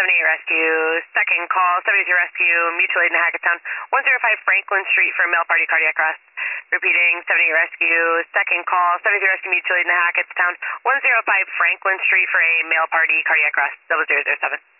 Rescue, second call, 73 Rescue, mutual aid in Hackettstown, 105 Franklin Street for male party cardiac arrest. Repeating, 78 Rescue, second call, 73 Rescue, mutual aid in Hackettstown, 105 Franklin Street for a male party cardiac arrest, 0007.